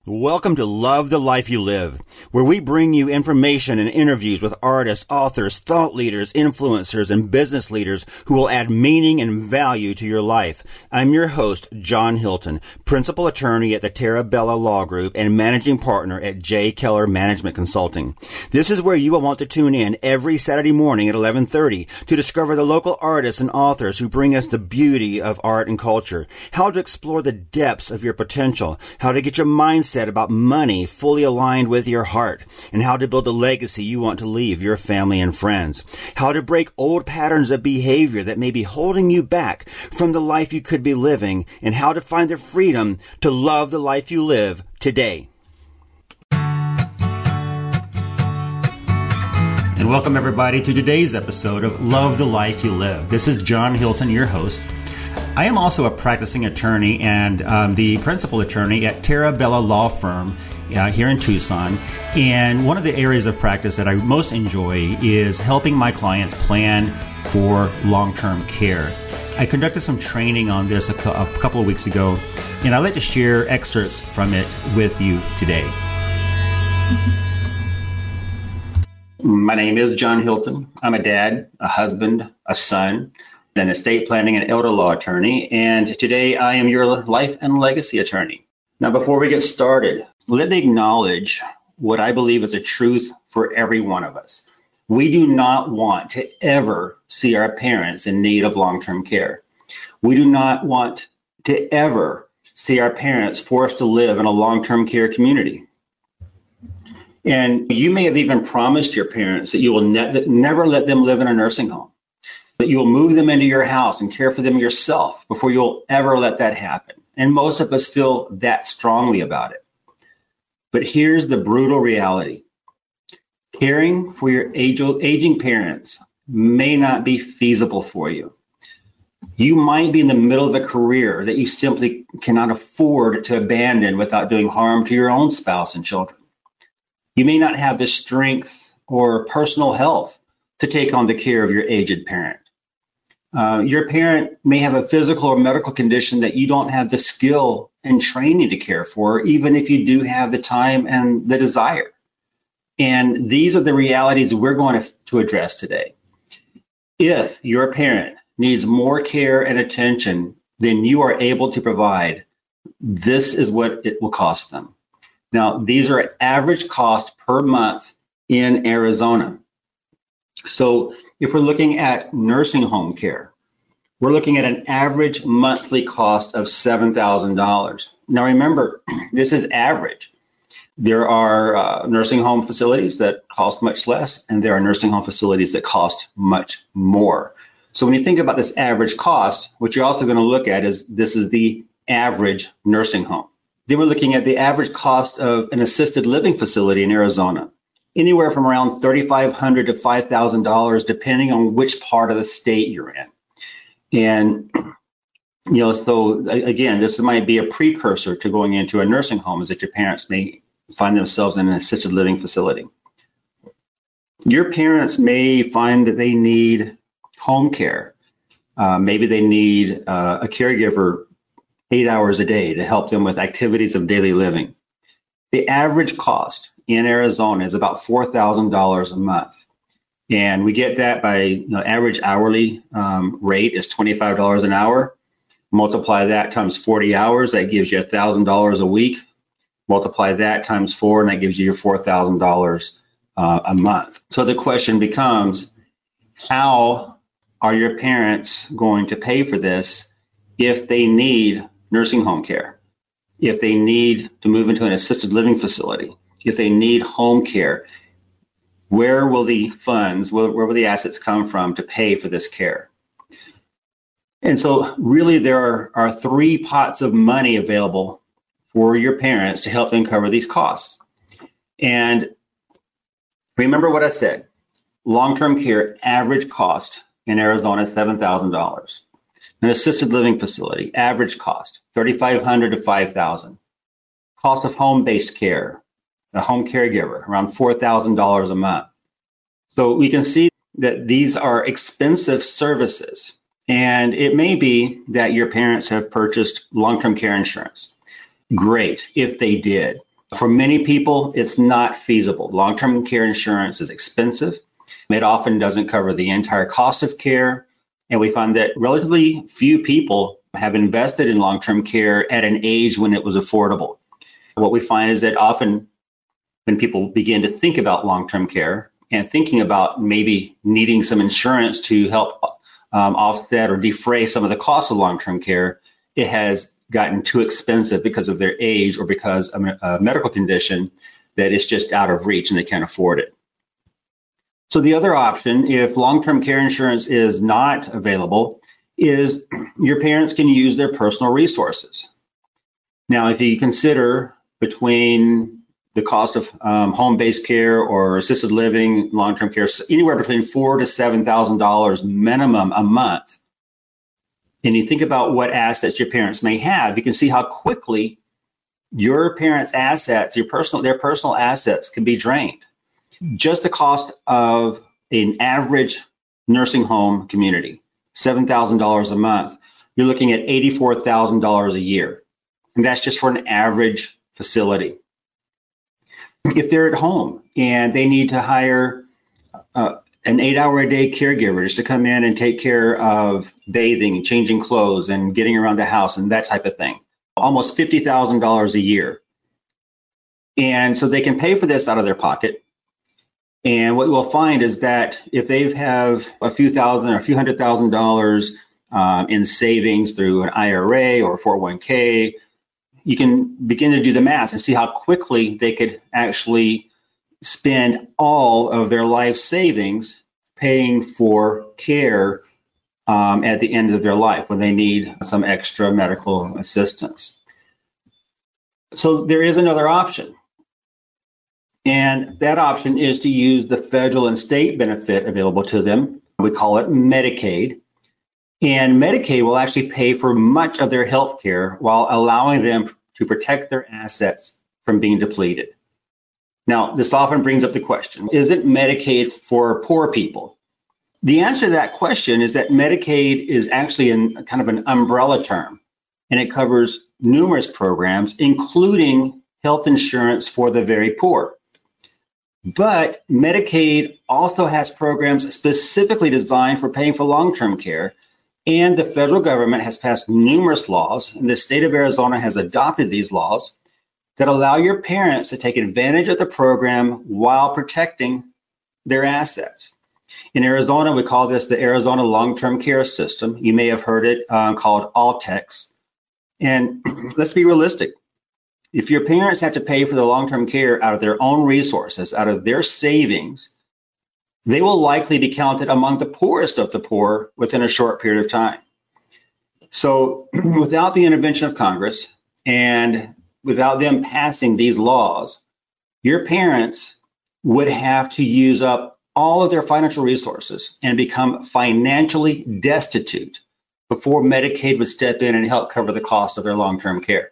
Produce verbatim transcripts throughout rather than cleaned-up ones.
Welcome to Love the Life You Live, where we bring you information and interviews with artists, authors, thought leaders, influencers, and business leaders who will add meaning and value to your life. I'm your host, John Hilton, principal attorney at the Terabella Law Group and managing partner at J. Keller Management Consulting. This is where you will want to tune in every Saturday morning at eleven thirty to discover the local artists and authors who bring us the beauty of art and culture, how to explore the depths of your potential, how to get your mindset about money fully aligned with your heart, and how to build a legacy you want to leave your family and friends, how to break old patterns of behavior that may be holding you back from the life you could be living, and how to find the freedom to love the life you live today. And welcome everybody to today's episode of Love the Life You Live. This is John Hilton, your host. I am also a practicing attorney and um, the principal attorney at Terabella Law Firm uh, here in Tucson. And one of the areas of practice that I most enjoy is helping my clients plan for long-term care. I conducted some training on this a, cu- a couple of weeks ago, and I'd like to share excerpts from it with you today. My name is John Hilton. I'm a dad, a husband, a son, an estate planning and elder law attorney, and today I am your life and legacy attorney. Now, before we get started, let me acknowledge what I believe is a truth for every one of us. We do not want to ever see our parents in need of long-term care. We do not want to ever see our parents forced to live in a long-term care community. And you may have even promised your parents that you will ne- never let them live in a nursing home, that you will move them into your house and care for them yourself before you'll ever let that happen. And most of us feel that strongly about it. But here's the brutal reality. Caring for your age- aging parents may not be feasible for you. You might be in the middle of a career that you simply cannot afford to abandon without doing harm to your own spouse and children. You may not have the strength or personal health to take on the care of your aged parent. Uh, your parent may have a physical or medical condition that you don't have the skill and training to care for, even if you do have the time and the desire. And these are the realities we're going to, to address today. If your parent needs more care and attention than you are able to provide, this is what it will cost them. Now, these are average cost per month in Arizona. So if we're looking at nursing home care, we're looking at an average monthly cost of seven thousand dollars. Now, remember, this is average. There are uh, nursing home facilities that cost much less, and there are nursing home facilities that cost much more. So when you think about this average cost, what you're also going to look at is this is the average nursing home. Then we're looking at the average cost of an assisted living facility in Arizona, anywhere from around thirty-five hundred dollars to five thousand dollars, depending on which part of the state you're in. And, you know, so again, this might be a precursor to going into a nursing home, is that your parents may find themselves in an assisted living facility. Your parents may find that they need home care. Uh, maybe they need uh, a caregiver eight hours a day to help them with activities of daily living. The average cost in Arizona is about four thousand dollars a month. And we get that by, you know, average hourly um, rate is twenty-five dollars an hour. Multiply that times forty hours, that gives you one thousand dollars a week. Multiply that times four, and that gives you your four thousand dollars uh, a month. So the question becomes, how are your parents going to pay for this if they need nursing home care, if they need to move into an assisted living facility, if they need home care? Where will the funds, where, where will the assets come from to pay for this care? And so really there are, are three pots of money available for your parents to help them cover these costs. And remember what I said, long-term care average cost in Arizona is seven thousand dollars. An assisted living facility, average cost, thirty-five hundred dollars to five thousand dollars. Cost of home-based care, a home caregiver, around four thousand dollars a month. So we can see that these are expensive services. And it may be that your parents have purchased long-term care insurance. Great, if they did. For many people, it's not feasible. Long-term care insurance is expensive. It often doesn't cover the entire cost of care. And we find that relatively few people have invested in long-term care at an age when it was affordable. What we find is that often when people begin to think about long-term care and thinking about maybe needing some insurance to help um, offset or defray some of the costs of long-term care, it has gotten too expensive because of their age or because of a medical condition that is just out of reach and they can't afford it. So the other option, if long-term care insurance is not available, is your parents can use their personal resources. Now, if you consider between the cost of um, home-based care or assisted living, long-term care, anywhere between four to seven thousand dollars minimum a month, and you think about what assets your parents may have, you can see how quickly your parents' assets, your personal, their personal assets can be drained. Just the cost of an average nursing home community, seven thousand dollars a month, you're looking at eighty-four thousand dollars a year. And that's just for an average facility. If they're at home and they need to hire uh, an eight-hour-a-day caregiver just to come in and take care of bathing, changing clothes, and getting around the house and that type of thing, almost fifty thousand dollars a year. And so they can pay for this out of their pocket. And what we'll find is that if they have a few thousand or a few hundred thousand dollars um, in savings through an I R A or four oh one K, you can begin to do the math and see how quickly they could actually spend all of their life savings paying for care um, at the end of their life when they need some extra medical assistance. So there is another option. And that option is to use the federal and state benefit available to them. We call it Medicaid. And Medicaid will actually pay for much of their health care while allowing them to protect their assets from being depleted. Now, this often brings up the question, isn't Medicaid for poor people? The answer to that question is that Medicaid is actually in kind of an umbrella term, and it covers numerous programs, including health insurance for the very poor. But Medicaid also has programs specifically designed for paying for long-term care, and the federal government has passed numerous laws, and the state of Arizona has adopted these laws that allow your parents to take advantage of the program while protecting their assets. In Arizona, we call this the Arizona Long-Term Care System. You may have heard it um, called ALTEX. And let's be realistic. If your parents have to pay for the long-term care out of their own resources, out of their savings, they will likely be counted among the poorest of the poor within a short period of time. So without the intervention of Congress and without them passing these laws, your parents would have to use up all of their financial resources and become financially destitute before Medicaid would step in and help cover the cost of their long-term care.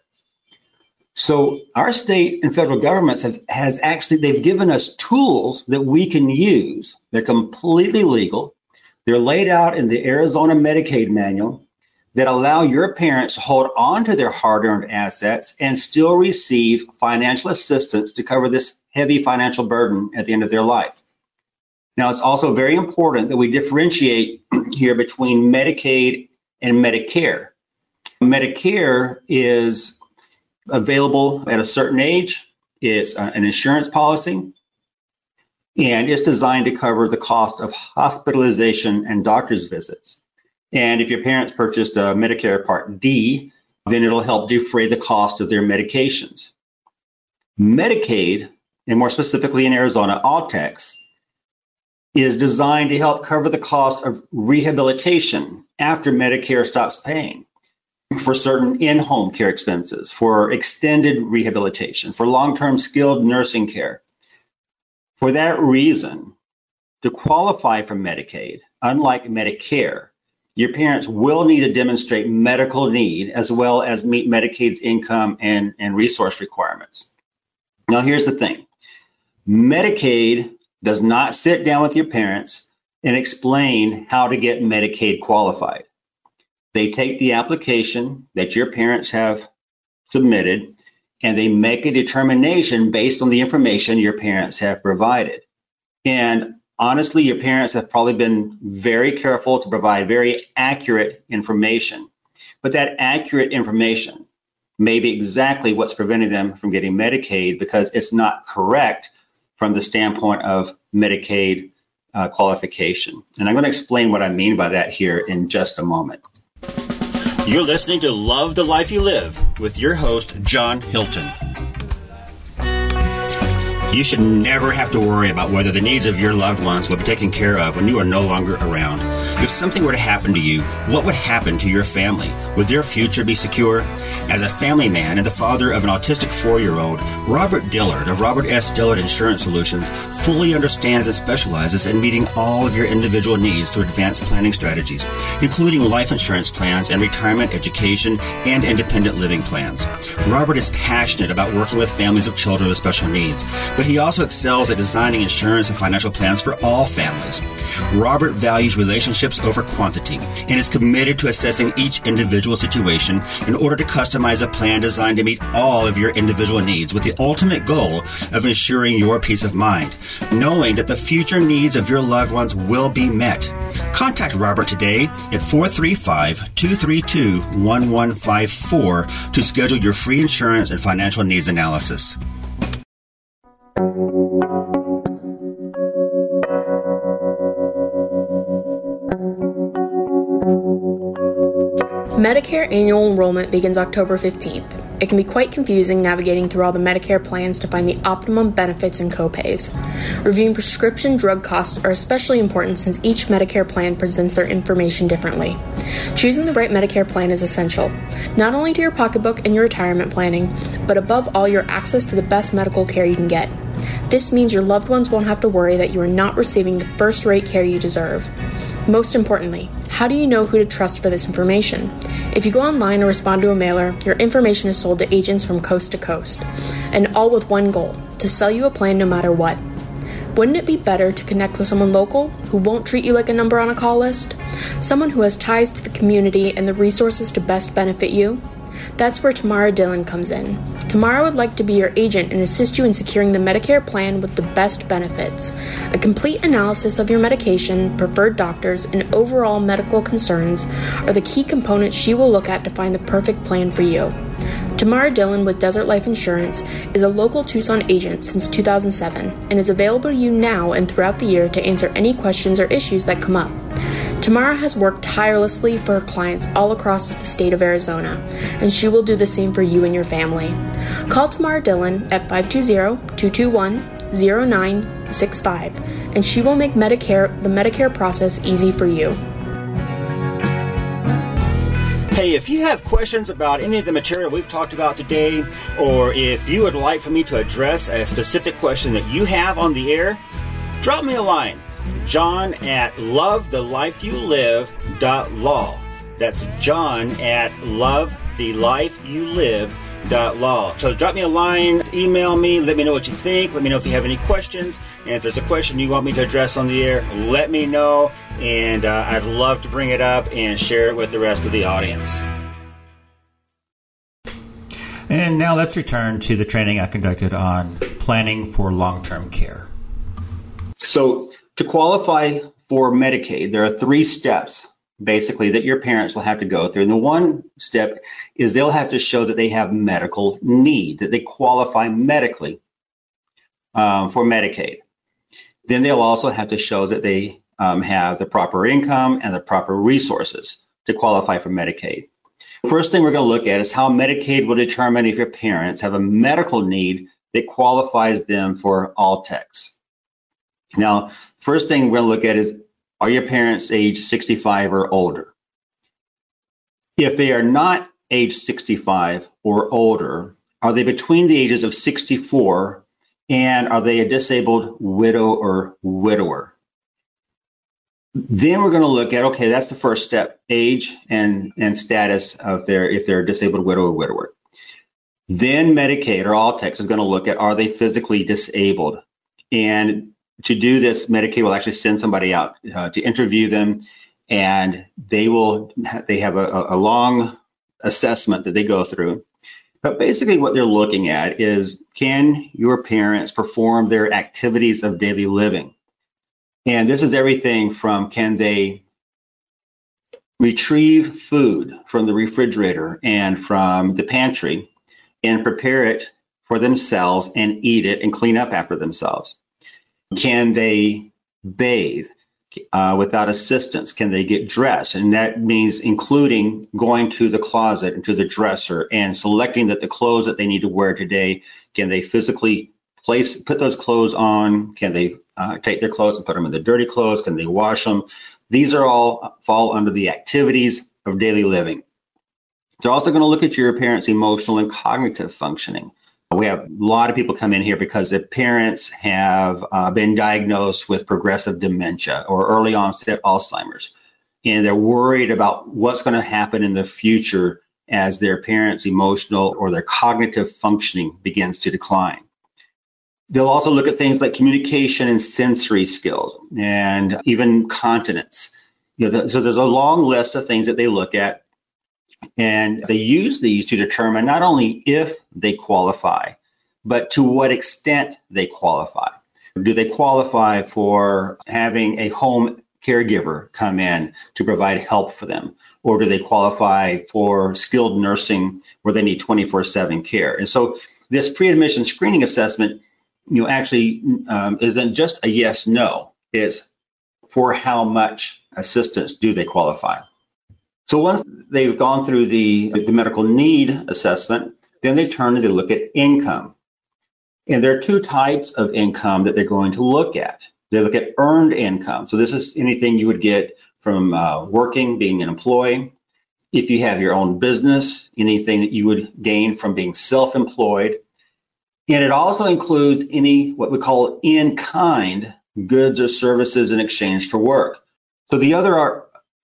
So our state and federal governments have has actually, they've given us tools that we can use. They're completely legal. They're laid out in the Arizona Medicaid manual that allow your parents to hold on to their hard-earned assets and still receive financial assistance to cover this heavy financial burden at the end of their life. Now, it's also very important that we differentiate here between Medicaid and Medicare. Medicare is available at a certain age. It's an insurance policy, and it's designed to cover the cost of hospitalization and doctor's visits. And if your parents purchased a Medicare Part D, then it'll help defray the cost of their medications. Medicaid, and more specifically in Arizona, ALTEX, is designed to help cover the cost of rehabilitation after Medicare stops paying, for certain in-home care expenses, for extended rehabilitation, for long-term skilled nursing care. For that reason, to qualify for Medicaid, unlike Medicare, your parents will need to demonstrate medical need as well as meet Medicaid's income and, and resource requirements. Now, here's the thing. Medicaid does not sit down with your parents and explain how to get Medicaid qualified. They take the application that your parents have submitted and they make a determination based on the information your parents have provided. And honestly, your parents have probably been very careful to provide very accurate information, but that accurate information may be exactly what's preventing them from getting Medicaid because it's not correct from the standpoint of Medicaid uh, qualification. And I'm going to explain what I mean by that here in just a moment. You're listening to Love the Life You Live with your host, John Hilton. You should never have to worry about whether the needs of your loved ones will be taken care of when you are no longer around. If something were to happen to you, what would happen to your family? Would their future be secure? As a family man and the father of an autistic four-year-old, Robert Dillard of Robert S. Dillard Insurance Solutions fully understands and specializes in meeting all of your individual needs through advanced planning strategies, including life insurance plans and retirement, education, and independent living plans. Robert is passionate about working with families of children with special needs, but he also excels at designing insurance and financial plans for all families. Robert values relationships over quantity and is committed to assessing each individual situation in order to customize a plan designed to meet all of your individual needs with the ultimate goal of ensuring your peace of mind, knowing that the future needs of your loved ones will be met. Contact Robert today at four three five, two three two, one one five four to schedule your free insurance and financial needs analysis. Medicare annual enrollment begins October fifteenth. It can be quite confusing navigating through all the Medicare plans to find the optimum benefits and copays. Reviewing prescription drug costs are especially important since each Medicare plan presents their information differently. Choosing the right Medicare plan is essential, not only to your pocketbook and your retirement planning, but above all your access to the best medical care you can get. This means your loved ones won't have to worry that you are not receiving the first-rate care you deserve. Most importantly, how do you know who to trust for this information? If you go online or respond to a mailer, your information is sold to agents from coast to coast, and all with one goal, to sell you a plan no matter what. Wouldn't it be better to connect with someone local who won't treat you like a number on a call list? Someone who has ties to the community and the resources to best benefit you? That's where Tamara Dillon comes in. Tamara would like to be your agent and assist you in securing the Medicare plan with the best benefits. A complete analysis of your medication, preferred doctors, and overall medical concerns are the key components she will look at to find the perfect plan for you. Tamara Dillon with Desert Life Insurance is a local Tucson agent since two thousand seven and is available to you now and throughout the year to answer any questions or issues that come up. Tamara has worked tirelessly for her clients all across the state of Arizona, and she will do the same for you and your family. Call Tamara Dillon at five two zero, two two one, zero nine six five, and she will make Medicare the Medicare process easy for you. Hey, if you have questions about any of the material we've talked about today, or if you would like for me to address a specific question that you have on the air, drop me a line. John at love the life you live dot law. That's John at love the life you live dot law. So drop me a line, email me, let me know what you think, let me know if you have any questions, and if there's a question you want me to address on the air, let me know, and uh, I'd love to bring it up and share it with the rest of the audience. And now let's return to the training I conducted on planning for long-term care. So to qualify for Medicaid, there are three steps, basically, that your parents will have to go through. And the one step is they'll have to show that they have medical need, that they qualify medically um, for Medicaid. Then they'll also have to show that they um, have the proper income and the proper resources to qualify for Medicaid. First thing we're going to look at is how Medicaid will determine if your parents have a medical need that qualifies them for All-Tex. Now, first thing we're going to look at is, are your parents age sixty-five or older? If they are not age sixty-five or older, are they between the ages of sixty-four, and are they a disabled widow or widower? Then we're going to look at, okay, that's the first step, age and, and status of their, if they're a disabled widow or widower. Then Medicaid or All-Tex is going to look at, are they physically disabled? And to do this, Medicaid will actually send somebody out uh, to interview them, and they will they have a, a long assessment that they go through But basically what they're looking at is, can your parents perform their activities of daily living? And this is everything from, can they retrieve food from the refrigerator and from the pantry and prepare it for themselves and eat it and clean up after themselves? Can they bathe uh, without assistance? Can they get dressed? And that means including going to the closet and to the dresser and selecting that the clothes that they need to wear today, can they physically place, put those clothes on? Can they uh, take their clothes and put them in the dirty clothes? Can they wash them? These are all fall under the activities of daily living. They're also going to look at your parents' emotional and cognitive functioning. We have a lot of people come in here because their parents have uh, been diagnosed with progressive dementia or early onset Alzheimer's, and they're worried about what's going to happen in the future as their parents' emotional or their cognitive functioning begins to decline. They'll also look at things like communication and sensory skills and even continence. You know, so there's a long list of things that they look at. And they use these to determine not only if they qualify, but to what extent they qualify. Do they qualify for having a home caregiver come in to provide help for them? Or do they qualify for skilled nursing where they need twenty-four seven care? And so this pre-admission screening assessment, you know, actually um, isn't just a yes, no. It's for how much assistance do they qualify? So once they've gone through the, the medical need assessment, then they turn and they look at income. And there are two types of income that they're going to look at. They look at earned income. So this is anything you would get from uh, working, being an employee. If you have your own business, anything that you would gain from being self-employed. And it also includes any what we call in-kind goods or services in exchange for work. So the other are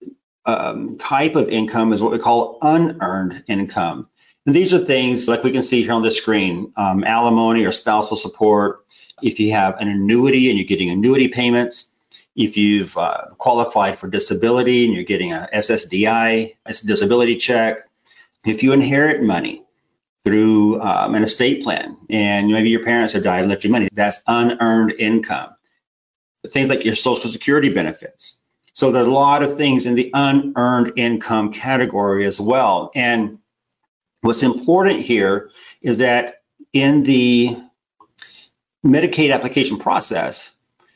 Um, type of income is what we call unearned income. And these are things like we can see here on the screen, um, alimony or spousal support. If you have an annuity and you're getting annuity payments, if you've uh, qualified for disability and you're getting a S S D I, a disability check, if you inherit money through um, an estate plan and maybe your parents have died and left you money, that's unearned income. Things like your Social Security benefits. So there are a lot of things in the unearned income category as well. And what's important here is that in the Medicaid application process,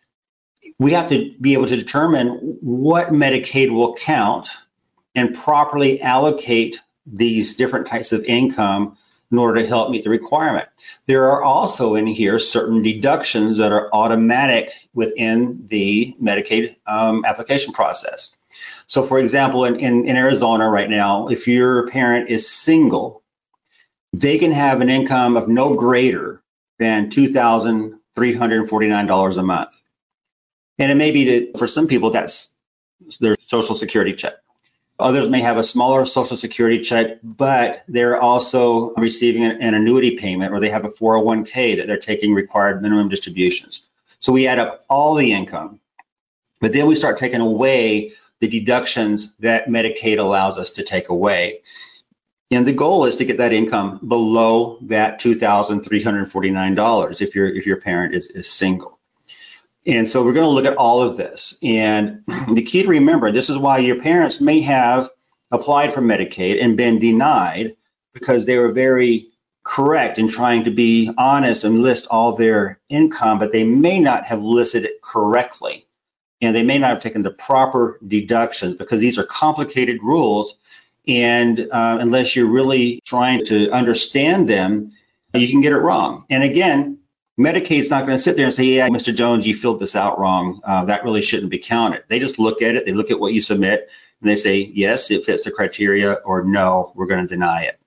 we have to be able to determine what Medicaid will count and properly allocate these different types of income in order to help meet the requirement. There are also in here certain deductions that are automatic within the Medicaid um, application process. So for example, in, in, in Arizona right now, if your parent is single, they can have an income of no greater than two thousand three hundred forty-nine dollars a month. And it may be that for some people, that's their Social Security check. Others may have a smaller Social Security check, but they're also receiving an, an annuity payment, or they have a four oh one k that they're taking required minimum distributions. So we add up all the income, but then we start taking away the deductions that Medicaid allows us to take away. And the goal is to get that income below that two thousand three hundred forty-nine dollars if your if your parent is, is single. And so we're going to look at all of this. And the key to remember, this is why your parents may have applied for Medicaid and been denied, because they were very correct in trying to be honest and list all their income, but they may not have listed it correctly. And they may not have taken the proper deductions, because these are complicated rules. And uh, unless you're really trying to understand them, you can get it wrong. And again, Medicaid's not going to sit there and say, yeah, Mister Jones, you filled this out wrong. Uh, that really shouldn't be counted. They just look at it. They look at what you submit, and they say, yes, it fits the criteria, or no, we're going to deny it.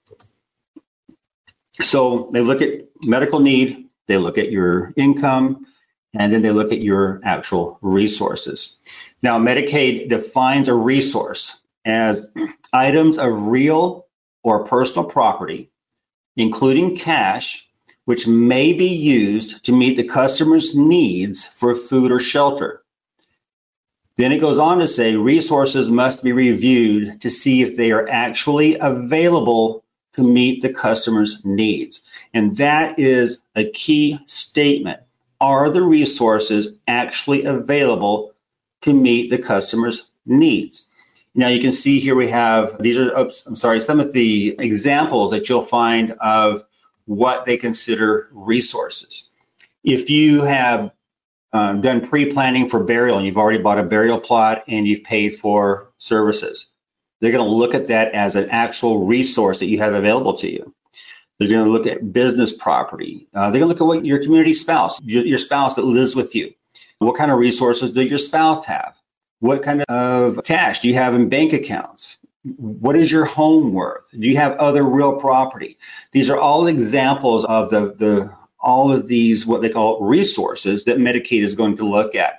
So they look at medical need, they look at your income, and then they look at your actual resources. Now, Medicaid defines a resource as items of real or personal property, including cash, which may be used to meet the customer's needs for food or shelter. Then it goes on to say resources must be reviewed to see if they are actually available to meet the customer's needs. And that is a key statement. Are the resources actually available to meet the customer's needs? Now you can see here we have, these are, oops, I'm sorry, some of the examples that you'll find of what they consider resources. If you have um, done pre-planning for burial and you've already bought a burial plot and you've paid for services, they're going to look at that as an actual resource that you have available to you. They're going to look at business property. Uh, they're going to look at what your community spouse, your, your spouse that lives with you. What kind of resources does your spouse have? What kind of cash do you have in bank accounts? What is your home worth? Do you have other real property? These are all examples of the, the all of these, what they call resources that Medicaid is going to look at.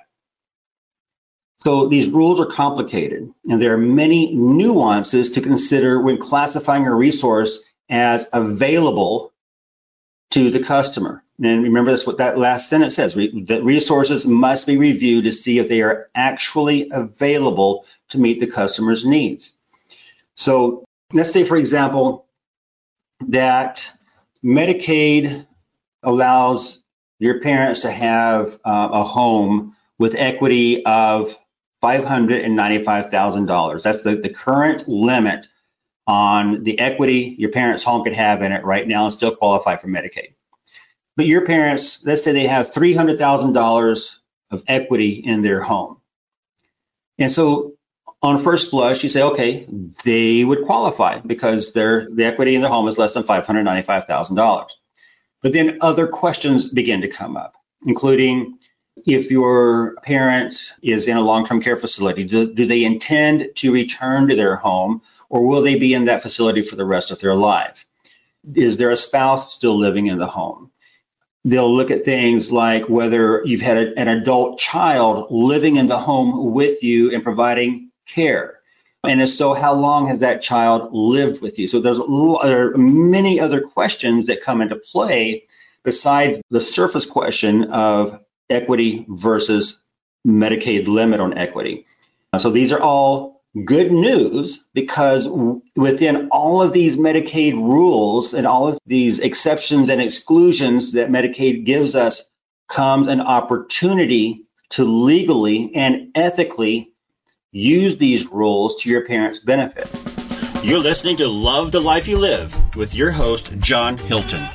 So these rules are complicated, and there are many nuances to consider when classifying a resource as available to the customer. And remember that's what that last sentence says, that resources must be reviewed to see if they are actually available to meet the customer's needs. So let's say, for example, that Medicaid allows your parents to have uh, a home with equity of five hundred ninety-five thousand dollars. That's the, the current limit on the equity your parents' home could have in it right now and still qualify for Medicaid. But your parents, let's say they have three hundred thousand dollars of equity in their home. And so on first blush, you say, okay, they would qualify because their the equity in their home is less than five hundred ninety-five thousand dollars. But then other questions begin to come up, including if your parent is in a long-term care facility, do, do they intend to return to their home, or will they be in that facility for the rest of their life? Is there a spouse still living in the home? They'll look at things like whether you've had a, an adult child living in the home with you and providing care. And if so, how long has that child lived with you? So there's there are many other questions that come into play besides the surface question of equity versus Medicaid limit on equity. So these are all good news because within all of these Medicaid rules and all of these exceptions and exclusions that Medicaid gives us comes an opportunity to legally and ethically use these rules to your parents' benefit. You're listening to Love the Life You Live with your host, John Hilton.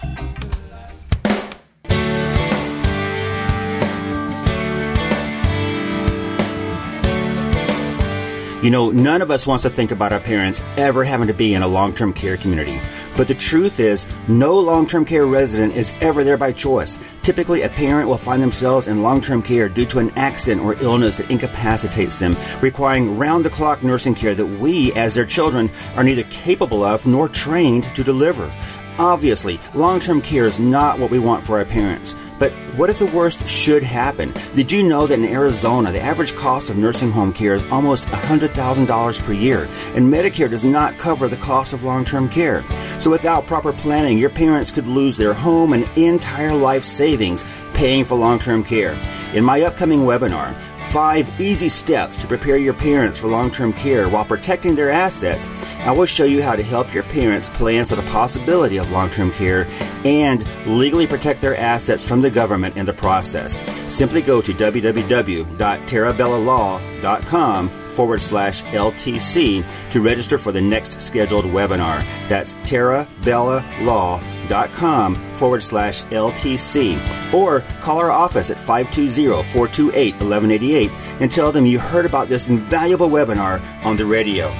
You know, none of us wants to think about our parents ever having to be in a long-term care community. But the truth is, no long-term care resident is ever there by choice. Typically, a parent will find themselves in long-term care due to an accident or illness that incapacitates them, requiring round-the-clock nursing care that we, as their children, are neither capable of nor trained to deliver. Obviously, long-term care is not what we want for our parents. But what if the worst should happen? Did you know that in Arizona, the average cost of nursing home care is almost one hundred thousand dollars per year, and Medicare does not cover the cost of long-term care? So without proper planning, your parents could lose their home and entire life savings paying for long-term care. In my upcoming webinar, Five Easy Steps to Prepare Your Parents for Long-Term Care While Protecting Their Assets, I will show you how to help your parents plan for the possibility of long-term care and legally protect their assets from the government in the process. Simply go to www.terabellalaw.com forward slash LTC to register for the next scheduled webinar. That's terabellalaw.com forward slash LTC. Or call our office at five two zero, four two eight, one one eight eight and tell them you heard about this invaluable webinar on the radio.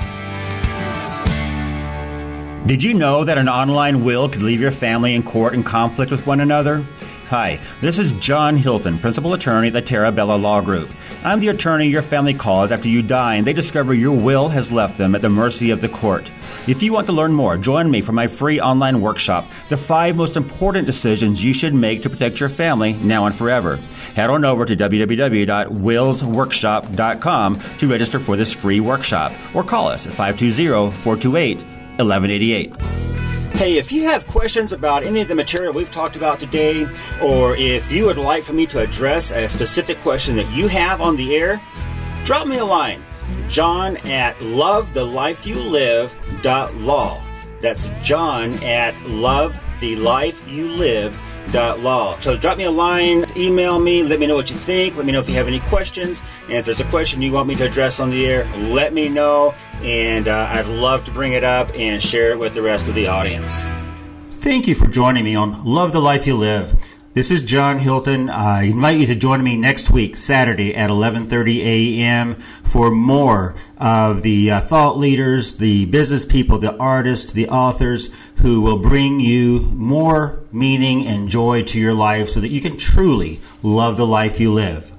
Did you know that an online will could leave your family in court in conflict with one another? Hi, this is John Hilton, Principal Attorney at the Terabella Law Group. I'm the attorney your family calls after you die and they discover your will has left them at the mercy of the court. If you want to learn more, join me for my free online workshop, The Five Most Important Decisions You Should Make to Protect Your Family Now and Forever. Head on over to w w w dot wills workshop dot com to register for this free workshop or call us at five two zero, four two eight, one one eight eight. Hey, if you have questions about any of the material we've talked about today, or if you would like for me to address a specific question that you have on the air, drop me a line. John at love the life you live dot law. That's John at love the life you live dot law. So drop me a line, email me, let me know what you think, let me know if you have any questions, and if there's a question you want me to address on the air, let me know, and uh, I'd love to bring it up and share it with the rest of the audience. Thank you for joining me on Love the Life You Live. This is John Hilton. I invite you to join me next week, Saturday at eleven thirty a.m. for more of the uh, thought leaders, the business people, the artists, the authors who will bring you more meaning and joy to your life so that you can truly love the life you live.